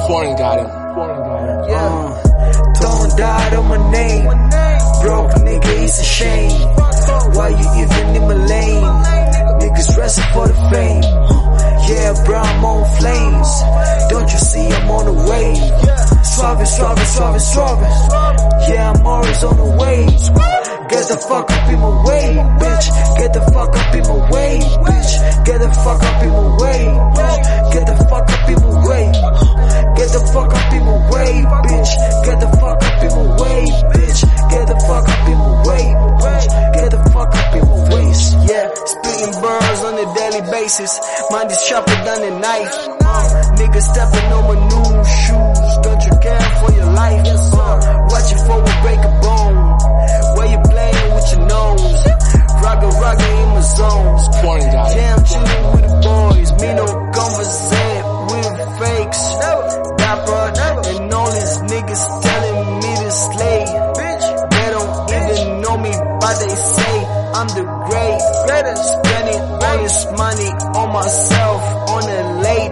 Foreign got him. Throwing died on my name. Broke nigga, it's a shame. Why you even in my lane? Niggas dressing for the fame. Yeah, bro, I'm on flames. Don't you see I'm on the wave? Swerving. Yeah, I'm always on the wave. Get the fuck up in my way, bitch. Get the fuck up in my way, bitch. Get the fuck up in my way, bitch. Get the fuck up in my way. Get the fuck up in my way, bitch. Get the fuck up in my way, bitch. Get the fuck up in my way, bitch. Get the fuck up in my waist. Yeah, spitting bars on a daily basis. Mind is sharper than a knife. Niggas stepping on my new shoes. Don't you care for your life? Watching for a break a bone. Where you playing with your nose? Ragga in my zones. Yeah, I'm chilling with the boys. Me no conversate with fakes. Dapper and all these niggas telling me to slay. They don't even know me, but they say I'm the greatest. Spending all this money on myself on a late.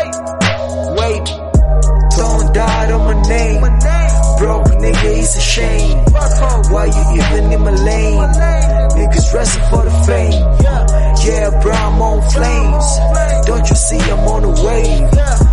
Wait, don't die on my name. Broke nigga, it's a shame. Why you even in my lane? Niggas dressing for the fame. Yeah, bro, I'm on flames. Don't you see I'm on the wave?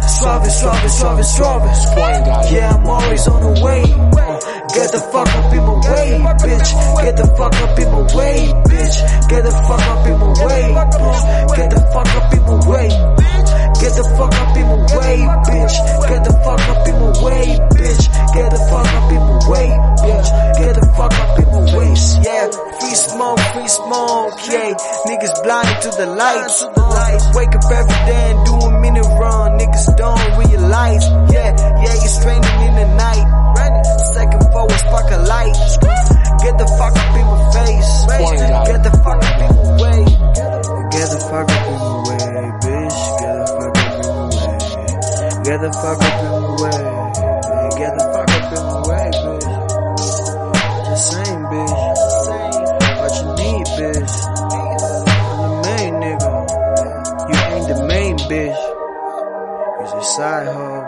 Swerving. Yeah, I'm always on the wave. Get the fuck up in my way, bitch. Get the fuck up in my way, bitch. Get the fuck up in my way, bitch. Get the fuck up in my way. Get the fuck up in my way, bitch. Get the fuck up in my way, bitch. Get the fuck up in my way, bitch. Get the fuck up in my waist, yeah. Free smoke, yeah. Niggas blind to the lights. Wake up every day and do a minute run. Niggas don't realize, yeah, it's raining in the night. Second forward, fuck a light. Get the fuck up in my face. Get the fuck up in my way. Get the fuck up in my way, bitch. Get the fuck up in my way. Get the fuck up in my way. Get the fuck up in my way, bitch. Just saying, bitch. What you need, bitch? I'm the main nigga. You ain't the main, bitch. You're a side hoe.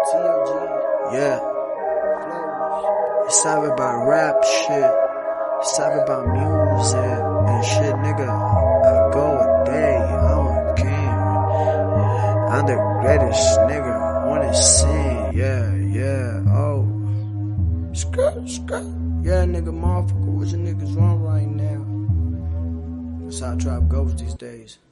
Yeah. It's all about rap shit. It's all about music and shit, nigga. I go a day, I'm a king. I'm the greatest nigga on the scene. Yeah. Oh. Skirt. Yeah, nigga, motherfucker, what your niggas wrong right now? That's how trap goes these days.